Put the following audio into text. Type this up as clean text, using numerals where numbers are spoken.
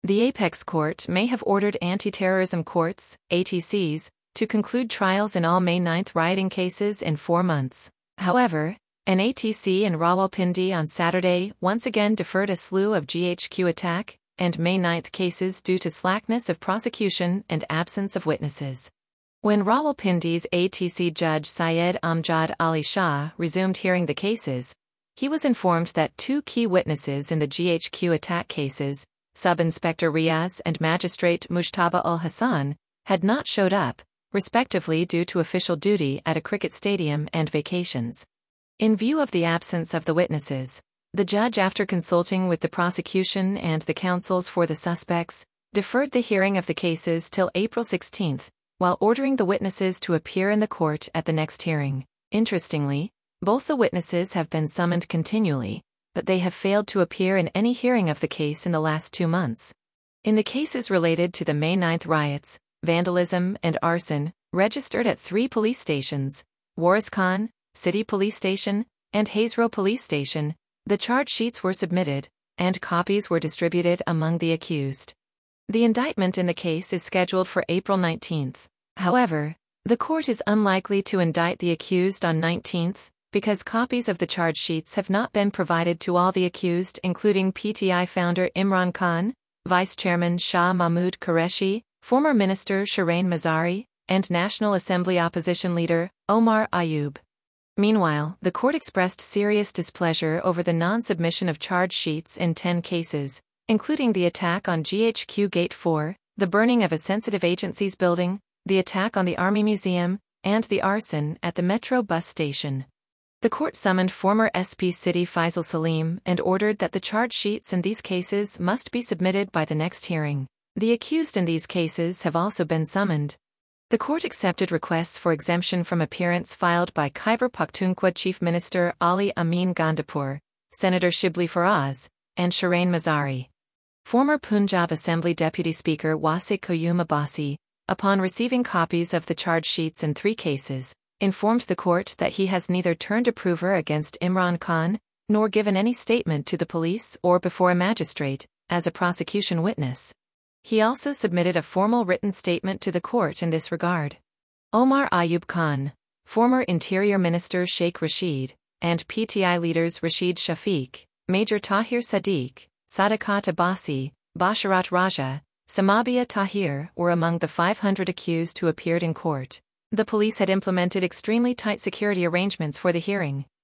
The Apex Court may have ordered anti-terrorism courts, ATCs, to conclude trials in all May 9 rioting cases in 4 months. However, an ATC in Rawalpindi on Saturday once again deferred a slew of GHQ attack and May 9 cases due to slackness of prosecution and absence of witnesses. When Rawalpindi's ATC judge Syed Amjad Ali Shah resumed hearing the cases, he was informed that 2 key witnesses in the GHQ attack cases, Sub-Inspector Riaz and Magistrate Mujtaba ul-Hassan, had not showed up, respectively due to official duty at a cricket stadium and vacations. In view of the absence of the witnesses, the judge, after consulting with the prosecution and the counsels for the suspects, deferred the hearing of the cases till April 16, while ordering the witnesses to appear in the court at the next hearing. Interestingly, both the witnesses have been summoned continually, but they have failed to appear in any hearing of the case in the last 2 months. In the cases related to the May 9 riots, vandalism and arson, registered at 3 police stations, Waris Khan, City Police Station, and Hazro Police Station, the charge sheets were submitted, and copies were distributed among the accused. The indictment in the case is scheduled for April 19. However, the court is unlikely to indict the accused on 19th, because copies of the charge sheets have not been provided to all the accused, including PTI founder Imran Khan, Vice Chairman Shah Mahmood Qureshi, former Minister Shireen Mazari, and National Assembly opposition leader Omar Ayub. Meanwhile, the court expressed serious displeasure over the non-submission of charge sheets in 10 cases, including the attack on GHQ Gate 4, the burning of a sensitive agencies building, the attack on the Army Museum, and the arson at the Metro bus station. The court summoned former SP City Faisal Salim and ordered that the charge sheets in these cases must be submitted by the next hearing. The accused in these cases have also been summoned. The court accepted requests for exemption from appearance filed by Khyber Pakhtunkhwa Chief Minister Ali Amin Gandapur, Senator Shibli Faraz, and Shireen Mazari. Former Punjab Assembly Deputy Speaker Wasiq Qayyum Abbasi, upon receiving copies of the charge sheets in 3 cases, informed the court that he has neither turned approver against Imran Khan, nor given any statement to the police or before a magistrate, as a prosecution witness. He also submitted a formal written statement to the court in this regard. Omar Ayub Khan, former Interior Minister Sheikh Rashid, and PTI leaders Rashid Shafiq, Major Tahir Sadiq, Sadakat Abbasi, Basharat Raja, Samabia Tahir were among the 500 accused who appeared in court. The police had implemented extremely tight security arrangements for the hearing.